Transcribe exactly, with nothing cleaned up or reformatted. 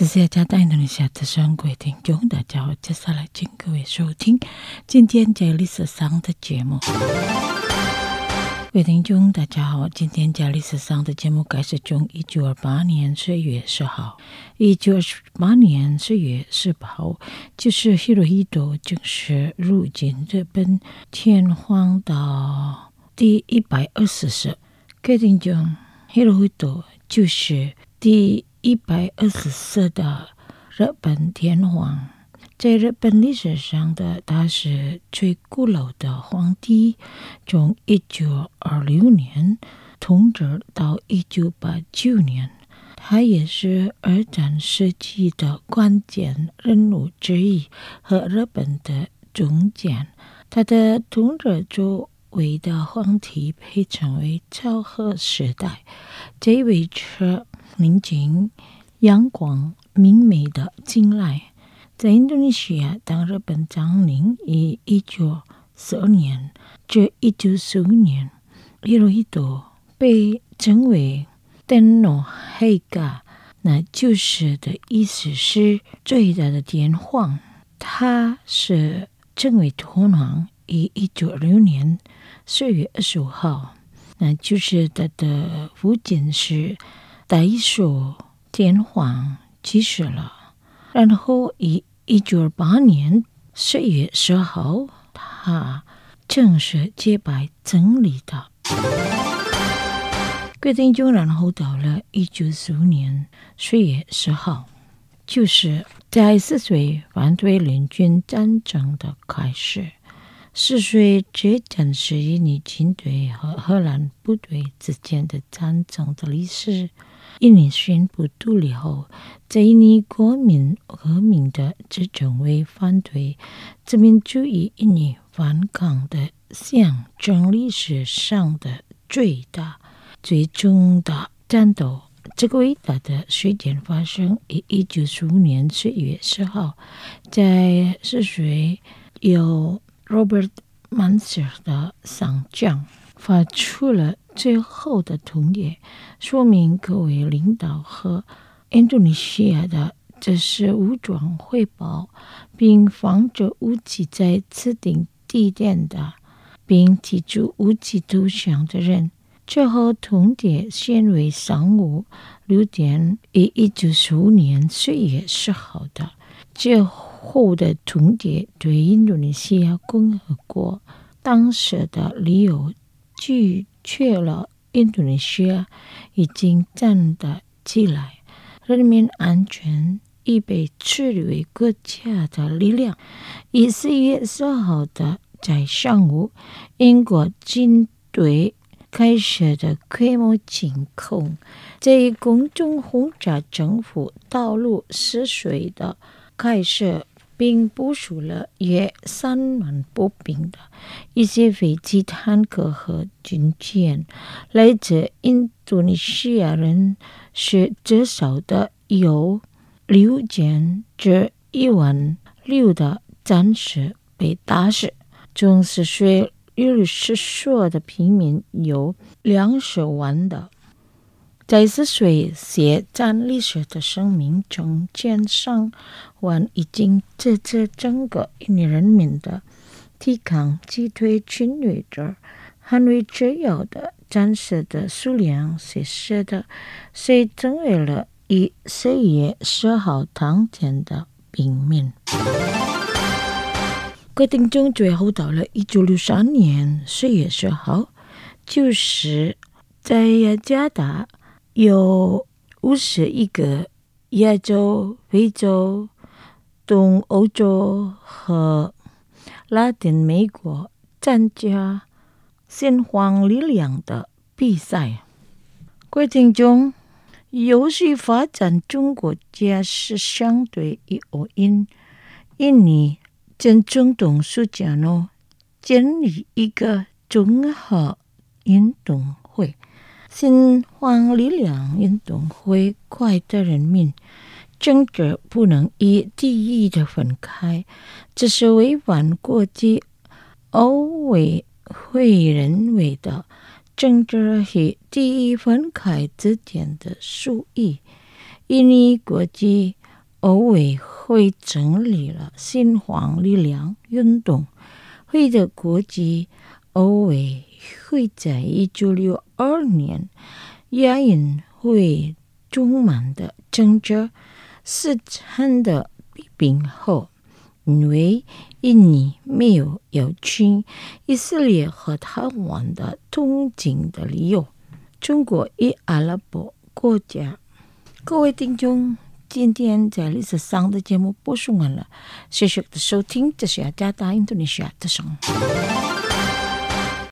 这是加带你下的生鬼听众，大家好，接下来请各位收听今天在历史上的节目。各位听众，大家好，今天在历史上的节目开始从一九二八年四月十号，一九二八年四月十八号，就是希罗伊多正式入境日本天皇岛第一百二十次。各位听众，希罗伊多就是第一百二十次的日本天皇，在日本历史上的他是最古老的皇帝，从一九二六年统治到一九八九年，他也是二战时期的关键人物之一和日本的中间。他的统治作为的皇帝被称为昭和时代，这维持宁静、阳光、明媚的近来。在印度尼西亚，当日本占领于一九四二年至一九四五年，希罗伊多被称为天皇陛下，那就是的意思是最大的天皇。他是成为天皇于一九二六年四月二十五号，那就是他的父亲是大寿天皇去世了，然后以一九二八年四月十号，他正式接班整理的。决定就然后到了一九四五年四月十号，就是在四岁反对联军战争的开始。四岁这战是印尼军队和荷兰部队之间的战争的历史。印尼宣布独立后，在印尼国民革命的之中为反对殖民主义印尼反抗的象征历史上的最大最终的战斗。这个伟大的事件发生于一九四五年四月十号，在四岁有 Robert Manser 的上将发出了最后的通牒，说明各位领导和印度尼西亚的这是武装汇报，并放置武器在指定地点的，并提出武器投降的人。最后通牒现为上午六点于一九四五年四月十号的。最后的通牒对印度尼西亚共和国当时的理由拒绝了印度尼西亚已经站得起来，人民安全已被视为国家的力量。以四月十号的在上午，英国军队开始的规模进攻，在公众轰炸政府道路失水的开始，并部署了约三万步兵的一些飞机、坦克和军舰。来自印度尼西亚人是至少的有六千至一万六的战士被打死，中十岁六十岁的平民有两十万的。在四岁写战历史的生命中，千上万已经支持整个印尼人民的抵抗击退侵略者，捍卫自由的战士的数量随时的谁成为了以四月十号当天的平民。各位听众，最后到了一九六三年四月十号，就是在雅加达有五十一个亚洲、非洲、东欧洲和拉丁美国参加先锋力量的比赛。各位听众，游戏发展中国家是相对于欧印印尼在中东暑假呢建立一个综合运动会。先锋力量运动会快的人民政治不能以地域的分开，这是违反国际奥委会认为的政治和地域分开之间的术语。印尼国际欧委会成立了新黄力量运动，会的国际欧委会在一九六二年亚运会充满的政治市场的批评后，因为印尼没有邀请以色列和台湾的东进的理由，中国与阿拉伯国家。各位听众，今天在历史上的节目播送完了，谢谢的收听，这是雅加达印度尼西亚的声音。